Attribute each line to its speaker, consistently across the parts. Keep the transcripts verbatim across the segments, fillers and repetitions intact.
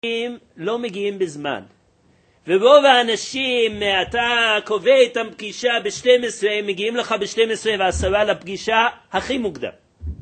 Speaker 1: לא מגיעים בזמן. ורוב האנשים, אתה קובע איתם פגישה ב-שתים עשרה, הם מגיעים לך ב-שתים עשרה ועשרה לפגישה הכי מוקדם.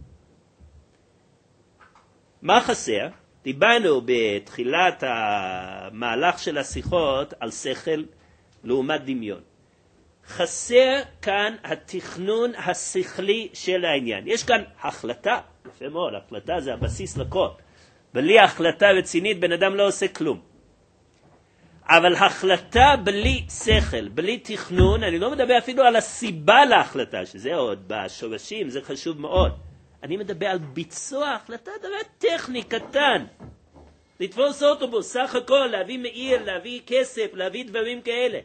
Speaker 1: מה חסר? דיברנו בתחילת המהלך של השיחות על שכל לעומת דמיון. חסר כאן התכנון השכלי של העניין. יש כאן החלטה, יפה מאוד, החלטה זה הבסיס לכל. בלי החלטה רצינית בן אדם לא עושה כלום. אבל החלטה בלי שכל, בלי תכנון, אני לא מדבר אפילו על הסיבה להחלטה, שזה עוד בשורשים, זה חשוב מאוד. אני מדבר על ביצוע החלטה, דבר טכני קטן. לתפוס אוטובוס, סך הכל, להביא מעיר, להביא כסף, להביא דברים כאלה.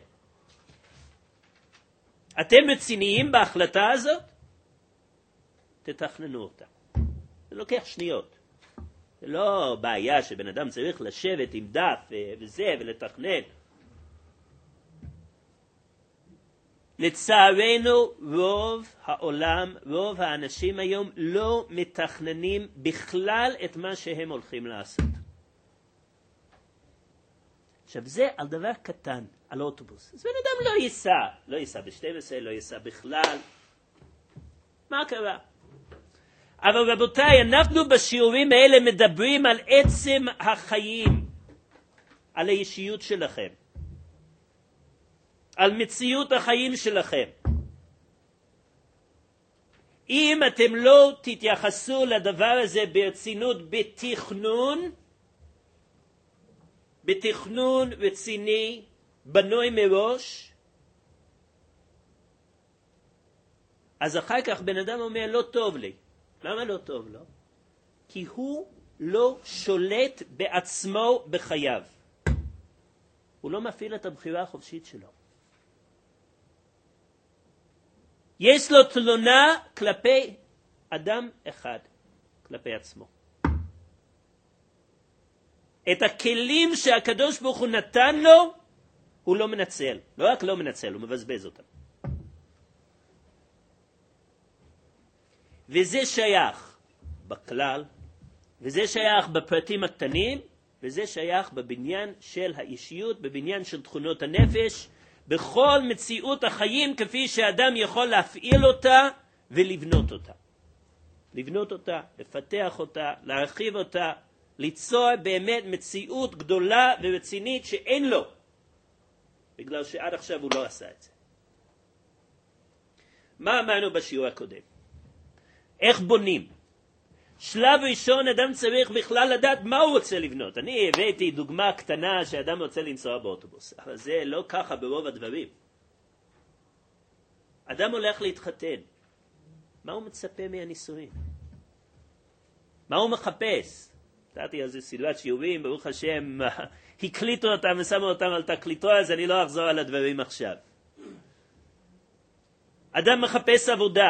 Speaker 1: אתם רציניים בהחלטה הזאת? תתכננו אותה. זה לוקח שניות. זה לא בעיה שבן אדם צריך לשבת עם דף וזה ולתכנן. לצערנו רוב העולם, רוב האנשים היום לא מתכננים בכלל את מה שהם הולכים לעשות. עכשיו זה על דבר קטן, על אוטובוס. אז בן אדם לא ייסע, לא ייסע ב-שתים עשרה, לא ייסע בכלל. מה קרה? אבל רבותיי, אנחנו בשיעורים האלה מדברים על עצם החיים, על האישיות שלכם, על מציאות החיים שלכם. אם אתם לא תתייחסו לדבר הזה ברצינות, בתכנון, בתכנון רציני, בנוי מראש, אז אחר כך בן אדם אומר, לא טוב לי. למה לא טוב לו? כי הוא לא שולט בעצמו בחייו. הוא לא מפעיל את הבחירה החופשית שלו. יש לו תלונה כלפי אדם אחד, כלפי עצמו. את הכלים שהקדוש ברוך הוא נתן לו, הוא לא מנצל. לא רק לא מנצל, הוא מבזבז אותם. וזה שייך בכלל, וזה שייך בפרטים הקטנים, וזה שייך בבניין של האישיות, בבניין של תכונות הנפש, בכל מציאות החיים כפי שאדם יכול להפעיל אותה ולבנות אותה. לבנות אותה, לפתח אותה, להרחיב אותה, ליצור באמת מציאות גדולה ורצינית שאין לו, בגלל שעד עכשיו הוא לא עשה את זה. מה אמרנו בשיעור הקודם? איך בונים? שלב ראשון אדם צריך בכלל לדעת מה הוא רוצה לבנות. אני הבאתי דוגמה קטנה שאדם רוצה לנסוע באוטובוס, אבל זה לא ככה ברוב הדברים. אדם הולך להתחתן. מה הוא מצפה מהנישואים? מה הוא מחפש? נתתי על זה סדרת שיעורים, ברוך השם, הקליטו אותם ושמו אותם על תקליטו, אז אני לא אחזור על הדברים עכשיו. אדם מחפש עבודה.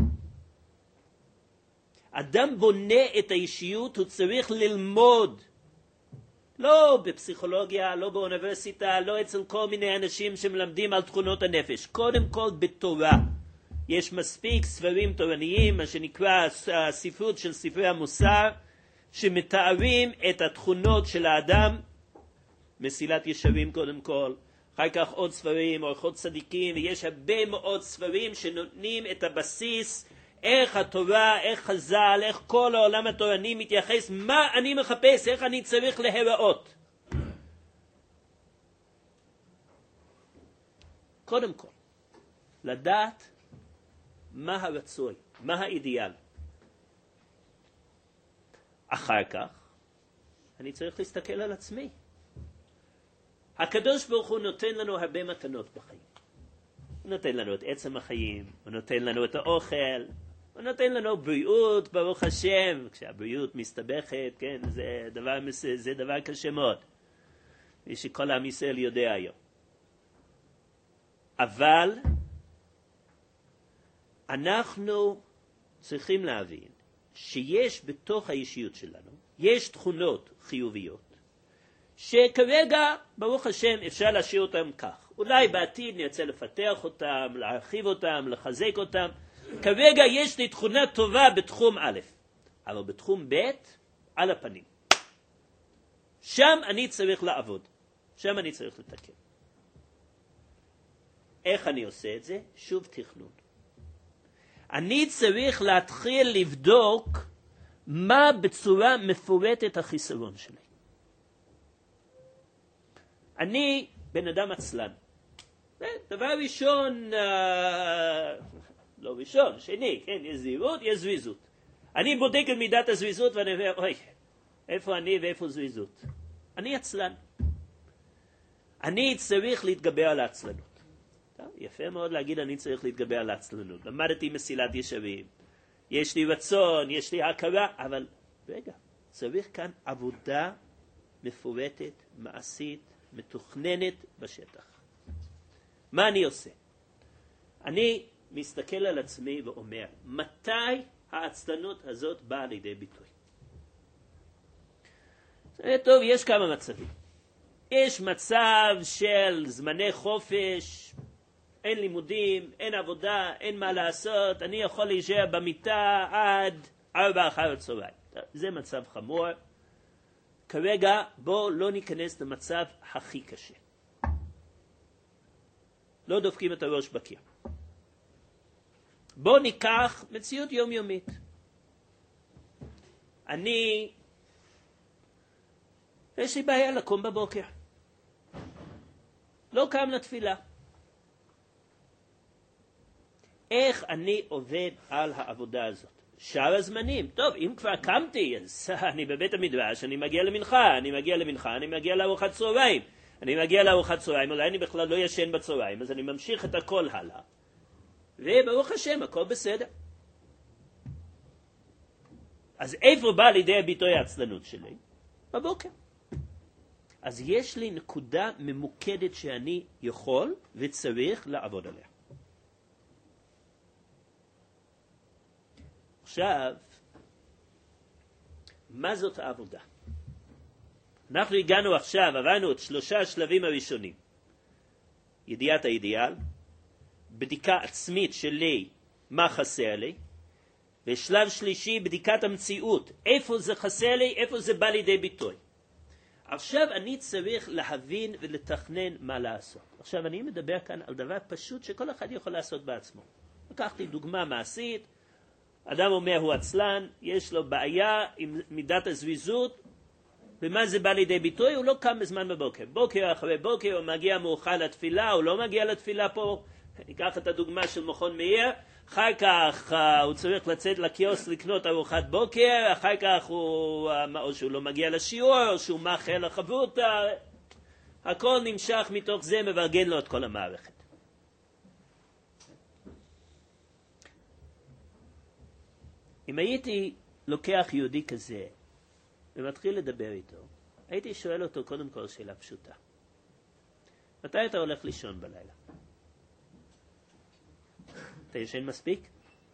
Speaker 1: אדם בונה את האישיות, הוא צריך ללמוד. לא בפסיכולוגיה, לא באוניברסיטה, לא אצל כל מיני אנשים שמלמדים על תכונות הנפש. קודם כל בתורה. יש מספיק ספרים תורניים, מה שנקרא הספרות של ספרי המוסר, שמתארים את התכונות של האדם, מסילת ישרים קודם כל, אחר כך עוד ספרים, אורחות צדיקים, ויש הרבה מאוד ספרים שנותנים את הבסיס, איך התורה, איך חז"ל, איך כל העולם התורני מתייחס, מה אני מחפש, איך אני צריך להיראות. קודם כל, לדעת מה הרצוי, מה האידיאל. אחר כך, אני צריך להסתכל על עצמי. הקדוש ברוך הוא נותן לנו הרבה מתנות בחיים. הוא נותן לנו את עצם החיים, הוא נותן לנו את האוכל, הוא נותן לנו בריאות, ברוך השם. כשהבריאות מסתבכת, כן, זה דבר, זה דבר קשה מאוד. ושכל עם ישראל יודע היום. אבל אנחנו צריכים להבין שיש בתוך האישיות שלנו, יש תכונות חיוביות, שכרגע, ברוך השם, אפשר להשאיר אותם כך. אולי בעתיד נרצה לפתח אותם, להרחיב אותם, לחזק אותם. כרגע יש לי תכונה טובה בתחום א', אבל בתחום ב', על הפנים. שם אני צריך לעבוד, שם אני צריך לתקן. איך אני עושה את זה? שוב תכנון. אני צריך להתחיל לבדוק מה בצורה מפורטת החיסרון שלי. אני בן אדם עצלן. דבר ראשון, אה, לא ראשון, שני, כן, יש זהירות, יש זריזות. אני בודק את מידת הזריזות ואני אומר, אוי, איפה אני ואיפה זריזות? אני עצלן. אני צריך להתגבר על העצלנות. יפה מאוד להגיד אני צריך להתגבר על העצלנות. למדתי מסילת ישרים. יש לי רצון, יש לי הכרה, אבל רגע, צריך כאן עבודה מפורטת, מעשית, מתוכננת בשטח. מה אני עושה? אני מסתכל על עצמי ואומר, מתי העצלנות הזאת באה לידי ביטוי? טוב, יש כמה מצבים. יש מצב של זמני חופש, אין לימודים, אין עבודה, אין מה לעשות, אני יכול להישאר במיטה עד ארבע אחר הצהריים. זה מצב חמור. כרגע בוא לא ניכנס למצב הכי קשה. לא דופקים את הראש בקיר. בוא ניקח מציאות יומיומית. אני, יש לי בעיה לקום בבוקר. לא קם לתפילה. איך אני עובד על העבודה הזאת? שאר הזמנים. טוב, אם כבר קמתי, אז אני בבית המדרש, אני מגיע למנחה, אני מגיע למנחה, אני מגיע לארוחת צהריים. אני מגיע לארוחת צהריים, אולי אני בכלל לא ישן בצהריים, אז אני ממשיך את הכל הלאה. וברוך השם, הכל בסדר. אז איפה בא לידי ביטוי העצלנות שלי? בבוקר. אז יש לי נקודה ממוקדת שאני יכול וצריך לעבוד עליה. עכשיו, מה זאת העבודה? אנחנו הגענו עכשיו, עברנו את שלושה השלבים הראשונים. ידיעת האידיאל, בדיקה עצמית שלי, מה חסר לי, ושלב שלישי, בדיקת המציאות, איפה זה חסר לי, איפה זה בא לידי ביטוי. עכשיו אני צריך להבין ולתכנן מה לעשות. עכשיו אני מדבר כאן על דבר פשוט שכל אחד יכול לעשות בעצמו. לקחתי דוגמה מעשית, אדם אומר הוא עצלן, יש לו בעיה עם מידת הזריזות, ומה זה בא לידי ביטוי? הוא לא קם בזמן בבוקר. בוקר אחרי בוקר הוא מגיע מאוחר לתפילה, הוא לא מגיע לתפילה פה. ניקח את הדוגמה של מכון מאיר, אחר כך uh, הוא צריך לצאת לקיוסק לקנות ארוחת בוקר, אחר כך הוא, uh, או שהוא לא מגיע לשיעור, או שהוא מאחר לחברותה. הכל נמשך מתוך זה, מברגן לו את כל המערכת. אם הייתי לוקח יהודי כזה ומתחיל לדבר איתו, הייתי שואל אותו קודם כל שאלה פשוטה. מתי אתה הולך לישון בלילה? אתה ישן מספיק?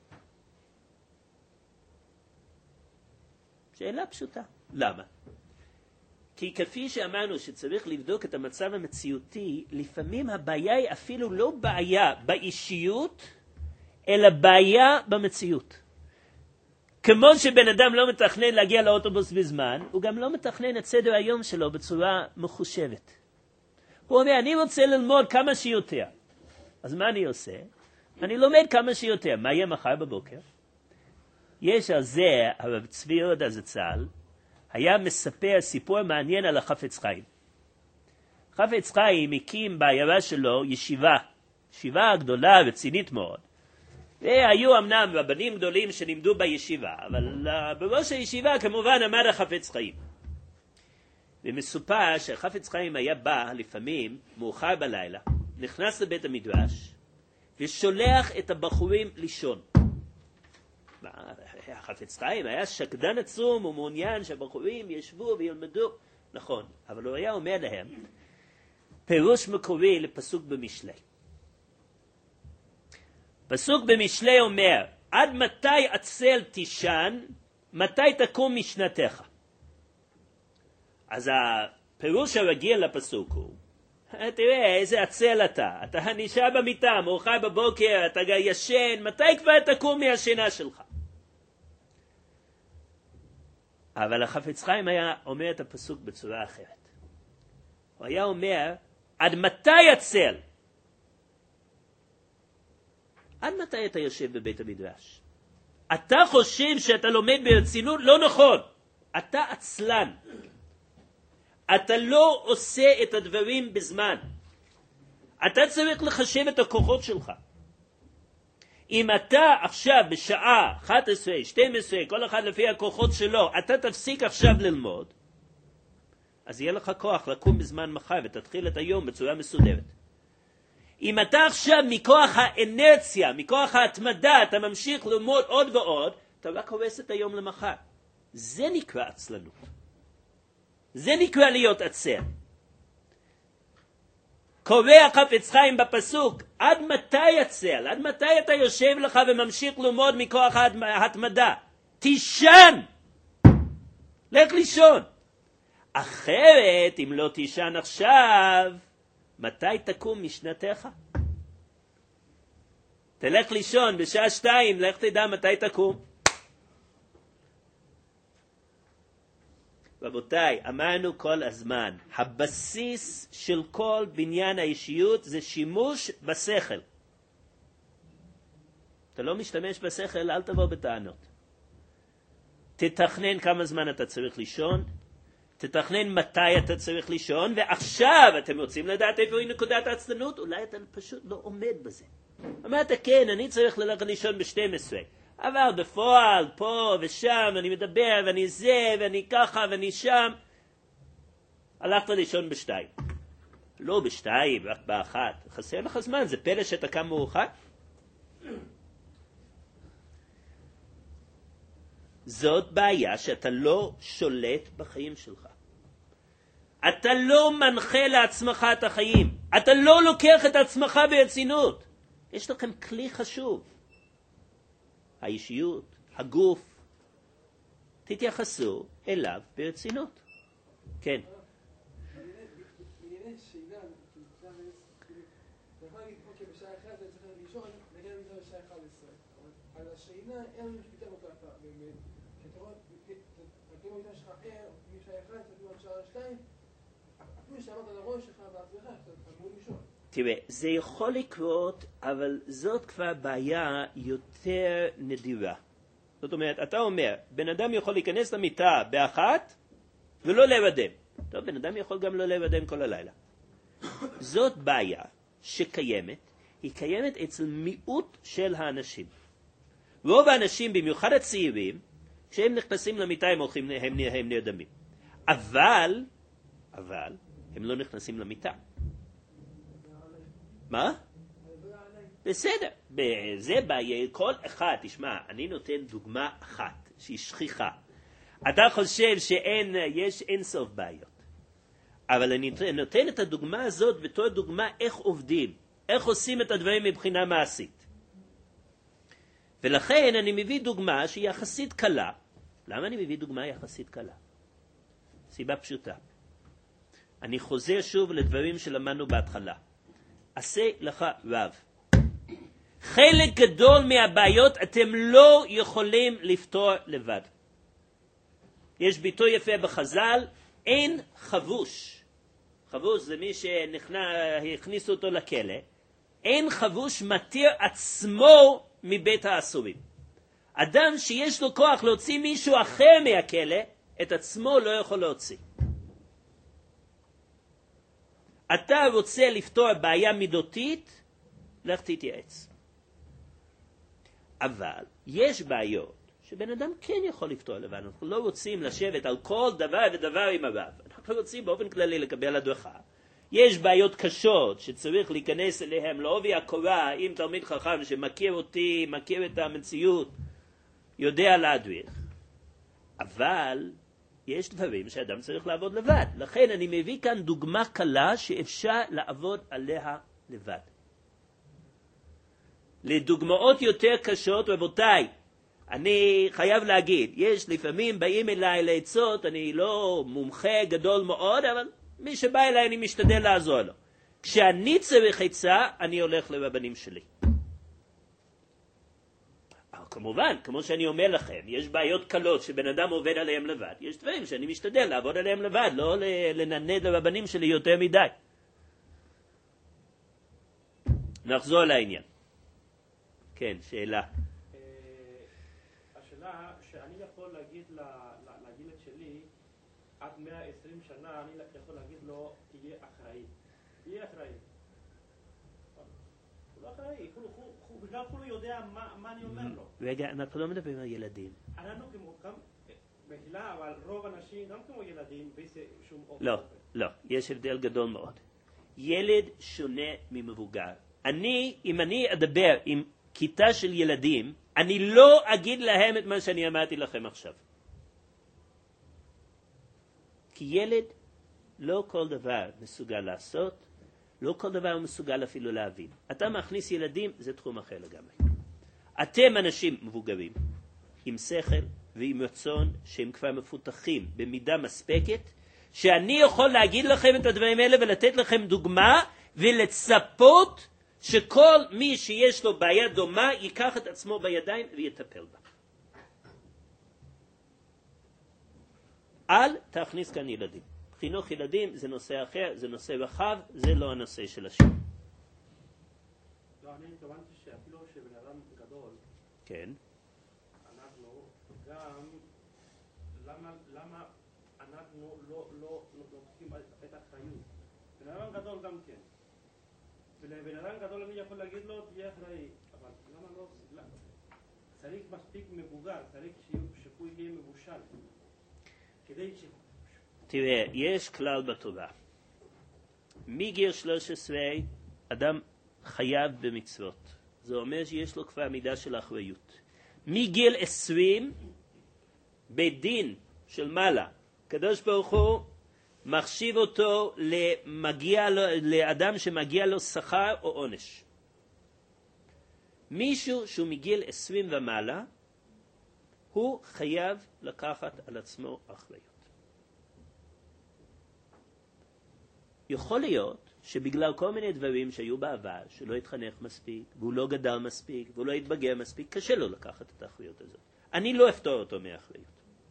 Speaker 1: שאלה פשוטה. למה? כי כפי שאמרנו שצריך לבדוק את המצב המציאותי, לפעמים הבעיה היא אפילו לא בעיה באישיות, אלא בעיה במציאות. כמו שבן אדם לא מתכנן להגיע לאוטובוס בזמן, הוא גם לא מתכנן את סדר היום שלו בצורה מחושבת. הוא אומר, אני רוצה ללמוד כמה שיותר. אז מה אני עושה? אני לומד כמה שיותר. מה יהיה מחר בבוקר? יש על זה, הרב צבי יהודה זצ"ל, היה מספר סיפור מעניין על החפץ חיים. חפץ חיים הקים בעיירה שלו ישיבה, ישיבה גדולה רצינית מאוד. והיו אמנם רבנים גדולים שלימדו בישיבה, אבל בראש הישיבה כמובן עמד החפץ חיים. ומסופר שהחפץ חיים היה בא לפעמים מאוחר בלילה, נכנס לבית המדרש, ושולח את הבחורים לישון. החפץ חיים היה שקדן עצום, הוא מעוניין שהבחורים ישבו וילמדו. נכון, אבל הוא היה אומר להם, פירוש מקורי לפסוק במשלי. פסוק במשלי אומר, עד מתי עצל תישן, מתי תקום משנתך? אז הפירוש הרגיל לפסוק הוא, תראה איזה עצל אתה, אתה נשאר במיטה, מאוחר בבוקר, אתה ישן, מתי כבר תקום מהשינה שלך? אבל החפץ חיים היה אומר את הפסוק בצורה אחרת. הוא היה אומר, עד מתי הצל? עד מתי אתה יושב בבית המדרש? אתה חושב שאתה לומד ברצינות? לא נכון. אתה עצלן. אתה לא עושה את הדברים בזמן. אתה צריך לחשב את הכוחות שלך. אם אתה עכשיו בשעה אחת עשרה, שתים עשרה, כל אחד לפי הכוחות שלו, אתה תפסיק עכשיו ללמוד, אז יהיה לך כוח לקום בזמן מחר ותתחיל את היום בצורה מסודרת. אם אתה עכשיו מכוח האנרציה, מכוח ההתמדה, אתה ממשיך ללמוד עוד ועוד, אתה רק הורס את היום למחר. זה נקרא עצלנות. זה נקרא להיות עצל. קורא החפץ חיים בפסוק, עד מתי עצל? עד מתי אתה יושב לך וממשיך ללמוד מכוח ההתמדה? תישן! לך לישון. אחרת, אם לא תישן עכשיו, מתי תקום משנתך? תלך לישון בשעה שתיים, לך תדע מתי תקום. רבותיי, אמרנו כל הזמן, הבסיס של כל בניין האישיות זה שימוש בשכל. אתה לא משתמש בשכל, אל תבוא בטענות. תתכנן כמה זמן אתה צריך לישון, תתכנן מתי אתה צריך לישון, ועכשיו אתם רוצים לדעת איפה היא נקודת העצלנות, אולי אתה פשוט לא עומד בזה. אמרת, כן, אני צריך ללכת לישון ב-שתים עשרה. אבל בפועל, פה ושם, אני מדבר, ואני זה, ואני ככה, ואני שם. הלכת לישון בשתיים. לא בשתיים, רק באחת. חסר לך זמן, זה פלא שאתה קם מאוחר. זאת בעיה שאתה לא שולט בחיים שלך. אתה לא מנחה לעצמך את החיים. אתה לא לוקח את עצמך ברצינות. יש לכם כלי חשוב. האישיות, הגוף, תתייחסו אליו ברצינות. כן.
Speaker 2: בענייני שינה, אתה יכול להגיד, אוקיי, בשעה אחת אני צריך לישון, נגיד אני צריך בשעה אחת עשרה. על השינה אין לנו שפיטה מוקלטה, באמת. כי אתה רואה, אתה רואה שלך ער, משעה אחת, אתה רואה שעה שתיים, אפילו שאמרת על הראש שלך בעצמך, אתה אמור לישון.
Speaker 1: תראה, זה יכול לקרות, אבל זאת כבר בעיה יותר נדירה. זאת אומרת, אתה אומר, בן אדם יכול להיכנס למיטה באחת ולא להירדם. טוב, בן אדם יכול גם לא להירדם כל הלילה. זאת בעיה שקיימת, היא קיימת אצל מיעוט של האנשים. רוב האנשים, במיוחד הצעירים, כשהם נכנסים למיטה הם הולכים, הם, הם נרדמים. אבל, אבל, הם לא נכנסים למיטה. מה? בסדר, זה בעיה, כל אחד, תשמע, אני נותן דוגמה אחת, שהיא שכיחה. אתה חושב שאין, יש אין סוף בעיות. אבל אני נותן את הדוגמה הזאת בתור דוגמה איך עובדים, איך עושים את הדברים מבחינה מעשית. ולכן אני מביא דוגמה שהיא יחסית קלה. למה אני מביא דוגמה יחסית קלה? סיבה פשוטה. אני חוזר שוב לדברים שלמדנו בהתחלה. עשה לך רב. חלק גדול מהבעיות אתם לא יכולים לפתור לבד. יש ביטוי יפה בחז"ל, אין חבוש. חבוש זה מי שהכניסו אותו לכלא. אין חבוש מתיר עצמו מבית האסורים. אדם שיש לו כוח להוציא מישהו אחר מהכלא, את עצמו לא יכול להוציא. אתה רוצה לפתור בעיה מידותית, לך תתייעץ. אבל יש בעיות שבן אדם כן יכול לפתור לבד. אנחנו לא רוצים לשבת על כל דבר ודבר עם הרב. אנחנו רוצים באופן כללי לקבל הדרכה. יש בעיות קשות שצריך להיכנס אליהם לעובי הקורה, עם תלמיד חכם שמכיר אותי, מכיר את המציאות, יודע להדריך. אבל יש דברים שאדם צריך לעבוד לבד. לכן אני מביא כאן דוגמה קלה שאפשר לעבוד עליה לבד. לדוגמאות יותר קשות, רבותיי, אני חייב להגיד, יש לפעמים באים אליי לעצות, אני לא מומחה גדול מאוד, אבל מי שבא אליי אני משתדל לעזור לו. כשאני צריך עצה, אני הולך לרבנים שלי. על כמובן, כמו שאני אומר לכם, יש בעיות קלות שבן אדם עובד עליהם לבד. יש דברים שאני משתדל לעבוד עליהם לבד, לא לנדנד לרבנים שלי יותר מדי. נחזור לעניין. כן, שאלה.
Speaker 3: השאלה שאני יכול להגיד לילד שלי, עד מאה ועשרים שנה, אני יכול להגיד לו, תהיה אחראי. תהיה אחראי. הוא לא אחראי, הוא בגלל הוא יודע מה אני אומר לו.
Speaker 1: רגע, אנחנו לא מדברים על ילדים.
Speaker 3: אנחנו כמו, גם מחילה, אבל רוב אנשים, גם כמו ילדים, באיזה שום אופן.
Speaker 1: לא, לא, יש הבדל גדול מאוד. ילד שונה ממבוגר. אני, אם אני אדבר עם כיתה של ילדים, אני לא אגיד להם את מה שאני אמרתי לכם עכשיו. כי ילד לא כל דבר מסוגל לעשות, לא כל דבר הוא מסוגל אפילו להבין. אתה מכניס ילדים, זה תחום אחר לגמרי. אתם אנשים מבוגרים, עם שכל ועם רצון שהם כבר מפותחים במידה מספקת, שאני יכול להגיד לכם את הדברים האלה ולתת לכם דוגמה ולצפות שכל מי שיש לו בעיה דומה ייקח את עצמו בידיים ויטפל בה. אל תכניס כאן ילדים. חינוך ילדים זה נושא אחר, זה נושא רחב, זה לא הנושא של השיעור.
Speaker 3: לא, אני התכוונתי שאפילו שבן אדם גדול,
Speaker 1: כן.
Speaker 3: אנחנו גם, למה, למה אנחנו לא, לא, לא לוקחים את האחריות? בן אדם גדול גם כן. ולבן אדם גדול אני יכול להגיד לו, תהיה אחראי. אבל למה לא? למה? צריך מספיק מבוגר, צריך שהוא יהיה מבושל. כדי ש...
Speaker 1: תראה, יש כלל בתורה. מגיל שלוש עשרה אדם חייב במצוות. זה אומר שיש לו כבר מידה של אחריות. מגיל עשרים, בית דין של מעלה, קדוש ברוך הוא מחשיב אותו למגיע לו, לאדם שמגיע לו שכר או עונש. מישהו שהוא מגיל עשרים ומעלה, הוא חייב לקחת על עצמו אחריות. יכול להיות שבגלל כל מיני דברים שהיו בעבר, שלא התחנך מספיק, והוא לא גדל מספיק, והוא לא התבגר מספיק, קשה לו לקחת את האחריות הזאת. אני לא אפתור אותו מאחריות.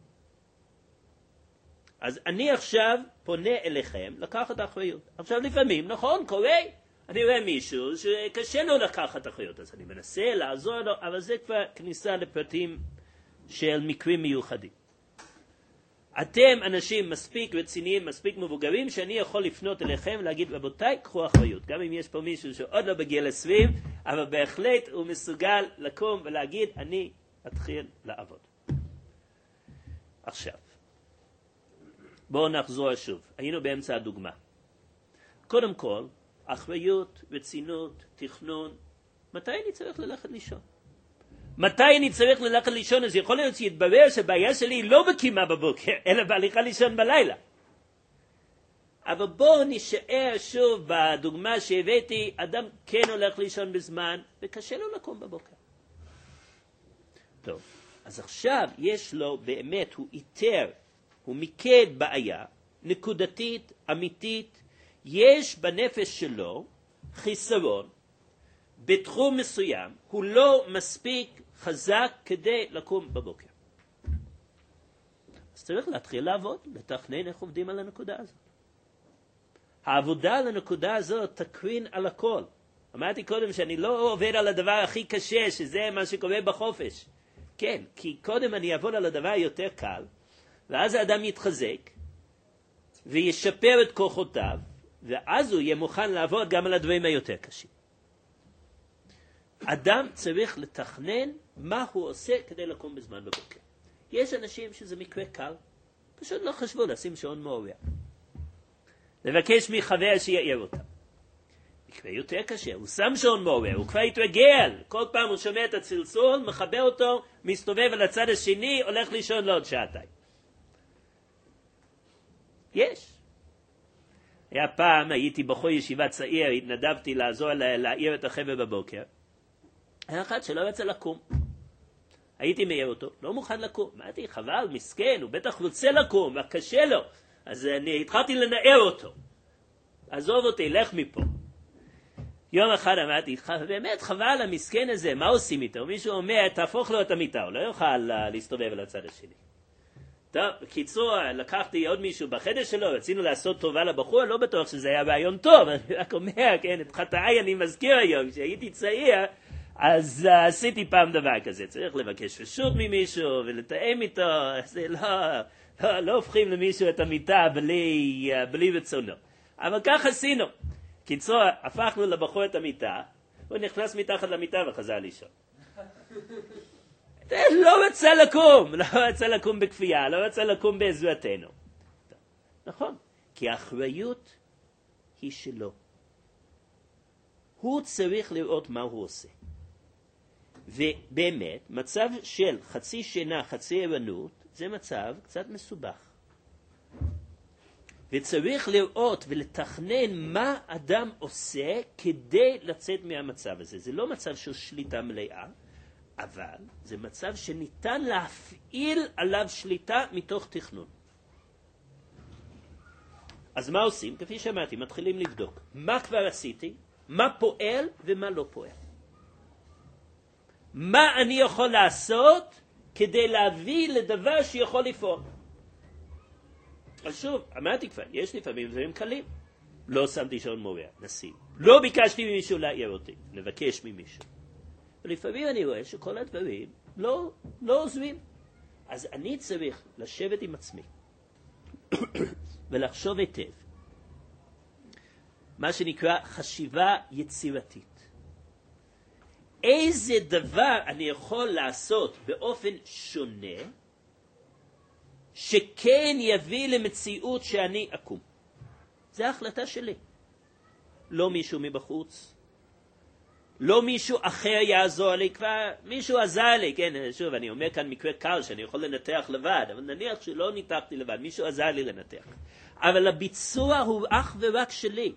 Speaker 1: אז אני עכשיו פונה אליכם לקחת אחריות. עכשיו לפעמים, נכון, קורה, אני רואה מישהו שקשה לו לקחת אחריות, אז אני מנסה לעזור לו, אבל זה כבר כניסה לפרטים של מקרים מיוחדים. אתם אנשים מספיק רציניים, מספיק מבוגרים, שאני יכול לפנות אליכם ולהגיד, רבותיי, קחו אחריות. גם אם יש פה מישהו שעוד לא בגיל עשרים, אבל בהחלט הוא מסוגל לקום ולהגיד, אני אתחיל לעבוד. עכשיו, בואו נחזור שוב. היינו באמצע הדוגמה. קודם כל, אחריות, רצינות, תכנון. מתי אני צריך ללכת לישון? מתי אני צריך ללכת לישון? אז יכול להיות שיתברר שהבעיה שלי היא לא בקימה בבוקר, אלא בהליכה לישון בלילה. אבל בואו נשאר שוב בדוגמה שהבאתי, אדם כן הולך לישון בזמן, וקשה לו לקום בבוקר. טוב, אז עכשיו יש לו באמת, הוא איתר, הוא מיקד בעיה, נקודתית, אמיתית, יש בנפש שלו חיסרון, בתחום מסוים, הוא לא מספיק חזק כדי לקום בבוקר. אז צריך להתחיל לעבוד, לתכנן איך עובדים על הנקודה הזאת. העבודה על הנקודה הזאת תקרין על הכל. אמרתי קודם שאני לא עובד על הדבר הכי קשה, שזה מה שקורה בחופש. כן, כי קודם אני אעבוד על הדבר יותר קל, ואז האדם יתחזק, וישפר את כוחותיו, ואז הוא יהיה מוכן לעבוד גם על הדברים היותר קשים. אדם צריך לתכנן מה הוא עושה כדי לקום בזמן בבוקר. יש אנשים שזה מקרה קל, פשוט לא חשבו לשים שעון מעורר. לבקש מחבר שיעיר אותם. מקרה יותר קשה, הוא שם שעון מעורר, הוא כבר התרגל, כל פעם הוא שומע את הצלצול, מחבר אותו, מסתובב על הצד השני, הולך לישון לעוד שעתיים. יש. היה פעם, הייתי בחור ישיבה צעיר, התנדבתי לעזור להעיר את החבר'ה בבוקר. היה אחד שלא רצה לקום. הייתי מעיר אותו, לא מוכן לקום. אמרתי, חבל, מסכן, הוא בטח רוצה לקום, אבל קשה לו. אז אני התחלתי לנער אותו. עזוב אותי, לך מפה. יום אחד אמרתי, באמת חבל המסכן הזה, מה עושים איתו? מישהו אומר, תהפוך לו את המיטה, הוא לא יוכל להסתובב על הצד השני. טוב, בקיצור, לקחתי עוד מישהו בחדר שלו, רצינו לעשות טובה לבחור, לא בטוח שזה היה רעיון טוב, אני רק אומר, כן, את חטאי אני מזכיר היום, כשהייתי צעיר, אז uh, עשיתי פעם דבר כזה, צריך לבקש רשות ממישהו ולתאם איתו, זה לא, לא, לא הופכים למישהו את המיטה בלי, uh, בלי רצונו. אבל כך עשינו. קיצור, הפכנו לבחור את המיטה, הוא נכנס מתחת למיטה וחזר לישון. לא רצה לקום, לא רצה לקום בכפייה, לא רצה לקום בעזרתנו. נכון, כי האחריות היא שלו. הוא צריך לראות מה הוא עושה. ובאמת, מצב של חצי שינה, חצי ערנות, זה מצב קצת מסובך. וצריך לראות ולתכנן מה אדם עושה כדי לצאת מהמצב הזה. זה לא מצב של שליטה מלאה, אבל זה מצב שניתן להפעיל עליו שליטה מתוך תכנון. אז מה עושים? כפי שאמרתי, מתחילים לבדוק. מה כבר עשיתי? מה פועל ומה לא פועל? מה אני יכול לעשות כדי להביא לדבר שיכול לפעול? אז שוב, אמרתי כבר, יש לפעמים דברים קלים. לא שמתי שעון מעורר, נשים. לא ביקשתי ממישהו להעיר אותי, נבקש ממישהו. ולפעמים אני רואה שכל הדברים לא, לא עוזבים. אז אני צריך לשבת עם עצמי ולחשוב היטב. מה שנקרא חשיבה יצירתית. איזה דבר אני יכול לעשות באופן שונה שכן יביא למציאות שאני אקום. זו ההחלטה שלי. לא מישהו מבחוץ. לא מישהו אחר יעזור לי, כבר מישהו עזר לי, כן, שוב, אני אומר כאן מקרה קל שאני יכול לנתח לבד, אבל נניח שלא ניתחתי לבד, מישהו עזר לי לנתח. אבל הביצוע הוא אך ורק שלי.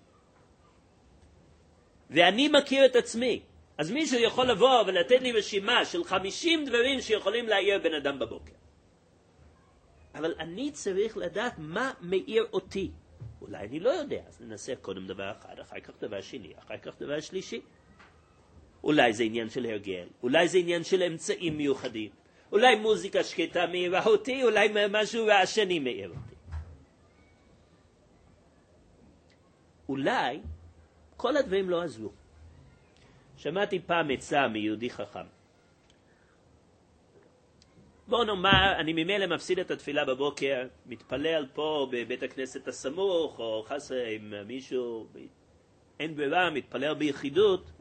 Speaker 1: ואני מכיר את עצמי. אז מישהו יכול לבוא ולתת לי רשימה של חמישים דברים שיכולים להעיר בן אדם בבוקר. אבל אני צריך לדעת מה מאיר אותי. אולי אני לא יודע, אז ננסה קודם דבר אחד, אחר כך דבר שני, אחר כך דבר שלישי. אולי זה עניין של הרגל, אולי זה עניין של אמצעים מיוחדים, אולי מוזיקה שקטה מאירה אותי, אולי משהו רעשני מאיר אותי. אולי כל הדברים לא עזרו. שמעתי פעם עצה מיהודי חכם. בוא נאמר, אני ממילא מפסיד את התפילה בבוקר, מתפלל פה בבית הכנסת הסמוך, או חס עם מישהו, אין ברירה, מתפלל ביחידות.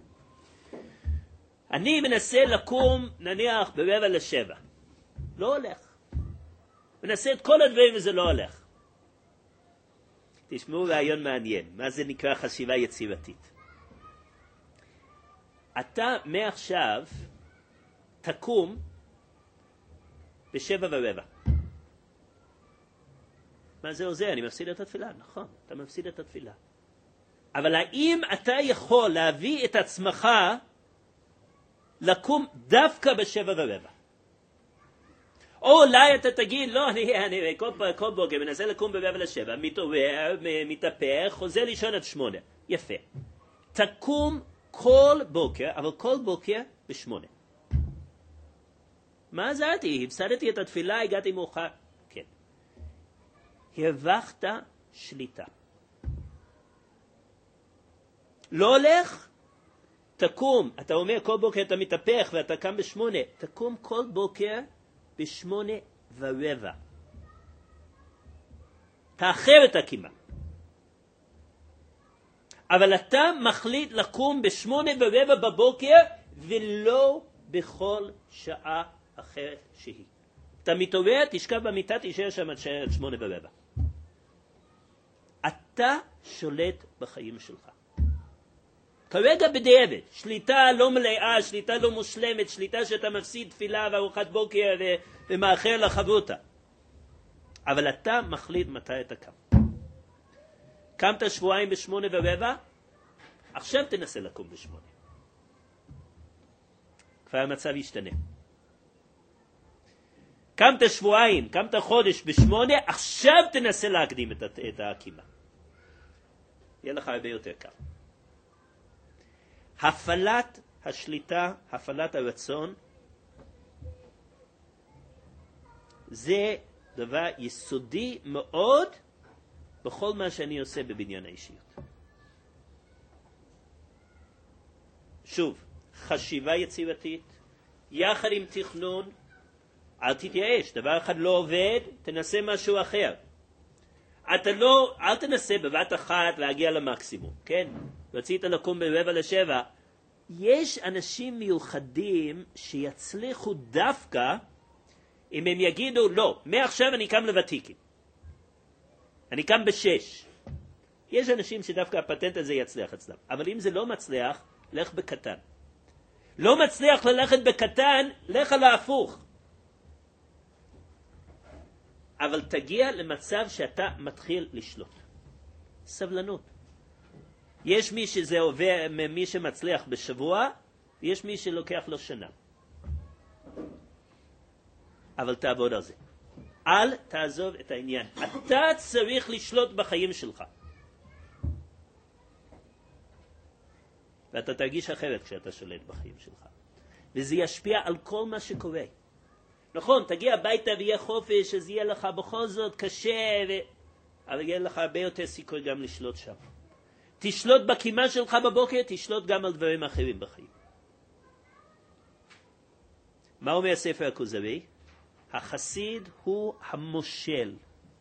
Speaker 1: אני מנסה לקום, נניח, ברבע לשבע. לא הולך. מנסה את כל הדברים וזה לא הולך. תשמעו רעיון מעניין. מה זה נקרא חשיבה יצירתית? אתה מעכשיו תקום בשבע ורבע. מה זה עוזר? אני מפסיד את התפילה. נכון, אתה מפסיד את התפילה. אבל האם אתה יכול להביא את עצמך לקום דווקא בשבע ורבע? או אולי אתה תגיד, לא, אני, אני כל, כל בוקר מנסה לקום ברבע לשבע, מתעורר, מתהפך, חוזר לישון עד שמונה. יפה. תקום כל בוקר, אבל כל בוקר בשמונה. מה עזרתי? הפסדתי את התפילה, הגעתי מאוחר. כן. הרווחת שליטה. לא הולך? תקום. אתה אומר כל בוקר אתה מתהפך ואתה קם בשמונה. תקום כל בוקר בשמונה ורבע. תאחר את הקימה. אבל אתה מחליט לקום בשמונה ורבע בבוקר ולא בכל שעה אחרת שהיא. אתה מתעורר, תשכב במיטה, תישאר שם עד שמונה ורבע. אתה שולט בחיים שלך. כרגע בדיעבד, שליטה לא מלאה, שליטה לא מושלמת, שליטה שאתה מפסיד תפילה וארוחת בוקר ו- ומאחר לחברותה. אבל אתה מחליט מתי אתה קם. קמת שבועיים בשמונה ורבע, עכשיו תנסה לקום בשמונה. כבר המצב ישתנה. קמת שבועיים, קמת חודש בשמונה, עכשיו תנסה להקדים את, את ההקימה. יהיה לך הרבה יותר קל. הפעלת השליטה, הפעלת הרצון, זה דבר יסודי מאוד בכל מה שאני עושה בבניין האישיות. שוב, חשיבה יצירתית, יחד עם תכנון, אל תתייאש, דבר אחד לא עובד, תנסה משהו אחר. אתה לא, אל תנסה בבת אחת להגיע למקסימום, כן? רצית לקום ברבע לשבע. יש אנשים מיוחדים שיצליחו דווקא אם הם יגידו, לא, מעכשיו אני קם לוותיקים. אני קם בשש. יש אנשים שדווקא הפטנט הזה יצליח אצלם. אבל אם זה לא מצליח, לך בקטן. לא מצליח ללכת בקטן, לך על ההפוך. אבל תגיע למצב שאתה מתחיל לשלוט. סבלנות. יש מי שזה עובר, מי שמצליח בשבוע, ויש מי שלוקח לו שנה. אבל תעבוד על זה. אל תעזוב את העניין. אתה צריך לשלוט בחיים שלך. ואתה תרגיש אחרת כשאתה שולט בחיים שלך. וזה ישפיע על כל מה שקורה. נכון, תגיע הביתה ויהיה חופש, אז יהיה לך בכל זאת קשה, ו... אבל יהיה לך הרבה יותר סיכוי גם לשלוט שם. תשלוט בקימה שלך בבוקר, תשלוט גם על דברים אחרים בחיים. מה אומר הספר הכוזרי? החסיד הוא המושל.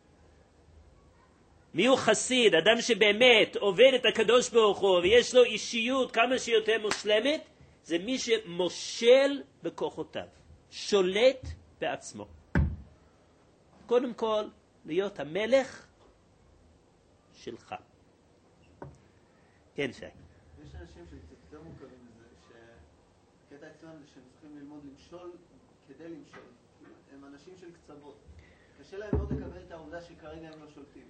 Speaker 1: מי הוא חסיד? אדם שבאמת עובד את הקדוש ברוך הוא ויש לו אישיות כמה שיותר מושלמת, זה מי שמושל בכוחותיו, שולט בעצמו. קודם כל, להיות המלך שלך. כן, שי.
Speaker 4: יש אנשים שקצת יותר מוכרים לזה, שקטע אצלם זה שהם צריכים ללמוד למשול כדי למשול. הם אנשים של קצוות. קשה להם מאוד לקבל את העובדה שכרגע הם לא שולטים.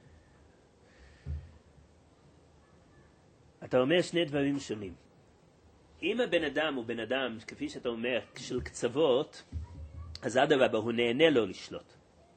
Speaker 1: אתה אומר שני דברים שונים. אם הבן אדם הוא בן אדם, כפי שאתה אומר, של קצוות, אז אדרבה, הוא נהנה לו לשלוט.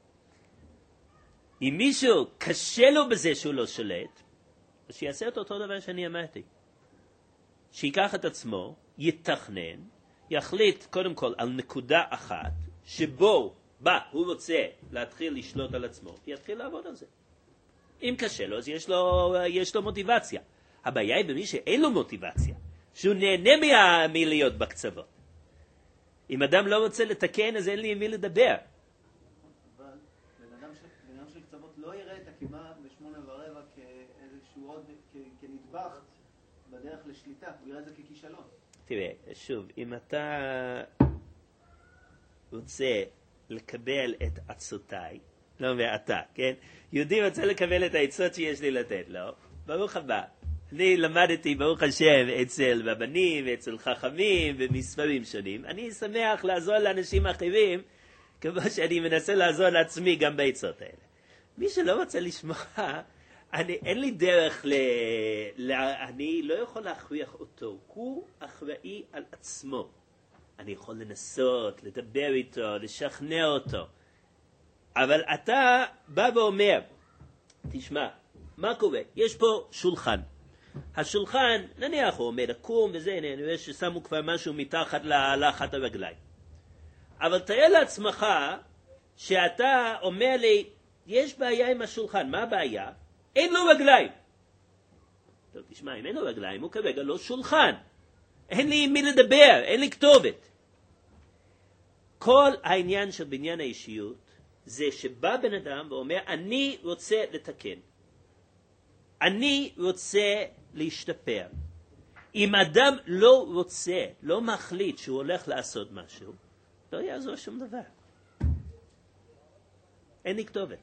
Speaker 1: אם מישהו קשה לו בזה שהוא לא שולט, אז שיעשה את אותו דבר שאני אמרתי. שיקח את עצמו, יתכנן, יחליט קודם כל על נקודה אחת, שבו בה הוא רוצה להתחיל לשלוט על עצמו, יתחיל לעבוד על זה. אם קשה לו, אז יש לו, יש לו מוטיבציה. הבעיה היא במי שאין לו מוטיבציה, שהוא נהנה מה, מלהיות בקצוות. אם אדם לא רוצה לתקן, אז אין לי עם מי לדבר.
Speaker 4: אבל בן אדם של, בן אדם של קצוות לא יראה את הקימה בשמונה ורבע כאיזשהו עוד, כ, כנדבך בדרך לשליטה, הוא יראה את זה ככישלון.
Speaker 1: תראה, שוב, אם אתה רוצה לקבל את עצותיי, לא אומר אתה, כן? יהודי רוצה לקבל את העצות שיש לי לתת לו, ברוך הבא. אני למדתי, ברוך השם, אצל רבנים ואצל חכמים ומספרים שונים. אני שמח לעזור לאנשים אחרים, כמו שאני מנסה לעזור לעצמי גם בעצות האלה. מי שלא רוצה לשמוע, אני, אין לי דרך, ל, ל, אני לא יכול להכריח אותו. הוא אחראי על עצמו. אני יכול לנסות, לדבר איתו, לשכנע אותו. אבל אתה בא ואומר, תשמע, מה קורה? יש פה שולחן. השולחן, נניח הוא עומד עקום וזה, אני רואה ששמו כבר משהו מתחת לאחת הרגליים. אבל תראה לעצמך שאתה אומר לי, יש בעיה עם השולחן, מה הבעיה? אין לו רגליים. טוב, תשמע, אם אין לו רגליים, הוא כרגע לא שולחן. אין לי עם מי לדבר, אין לי כתובת. כל העניין של בניין האישיות, זה שבא בן אדם ואומר, אני רוצה לתקן. אני רוצה להשתפר. אם אדם לא רוצה, לא מחליט שהוא הולך לעשות משהו, לא יעזור שום דבר. אין לי כתובת.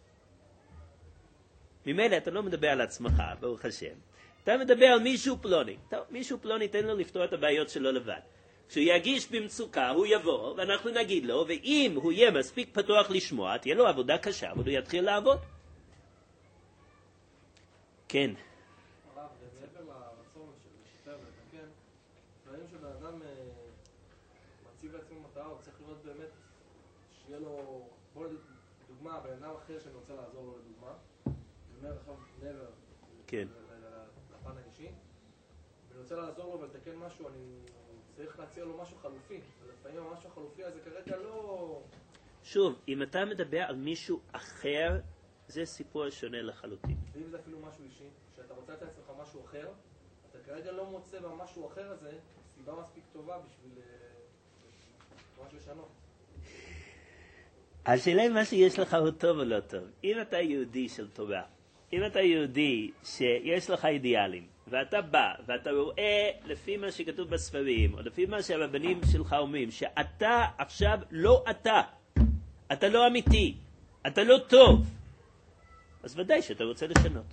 Speaker 1: ממילא אתה לא מדבר על עצמך, ברוך השם. אתה מדבר על מישהו פלוני. טוב, מישהו פלוני תן לו לפתור את הבעיות שלו לבד. כשהוא יגיש במצוקה, הוא יבוא, ואנחנו נגיד לו, ואם הוא יהיה מספיק פתוח לשמוע, תהיה לו עבודה קשה, אבל הוא יתחיל לעבוד. כן.
Speaker 2: הרב, מעבר לרצון של לשפר ולתקן, דברים שבן אדם מציב לעצמו מטרה, הוא צריך לראות באמת שיהיה לו, בוא לדוגמה, בן אדם אחר שאני רוצה לעזור לו לדוגמה, אומר עכשיו מעבר לפן האישי, אני רוצה לעזור לו ולתקן משהו, אני צריך להציע לו משהו חלופי. לפעמים המשהו החלופי הזה כרגע לא...
Speaker 1: שוב, אם אתה מדבר על מישהו אחר, זה סיפור שונה לחלוטין.
Speaker 2: ואם זה אפילו משהו אישי, שאתה רוצה לתת לך משהו אחר, אתה כרגע לא מוצא במשהו אחר הזה סיבה מספיק טובה בשביל ממש לשנות.
Speaker 1: השאלה אם מה שיש לך הוא טוב או לא טוב. אם אתה יהודי של תורה, אם אתה יהודי שיש לך אידיאלים, ואתה בא ואתה רואה לפי מה שכתוב בספרים, או לפי מה שהרבנים שלך אומרים, שאתה עכשיו לא אתה, אתה לא אמיתי, אתה לא טוב, אז ודאי שאתה רוצה לשנות.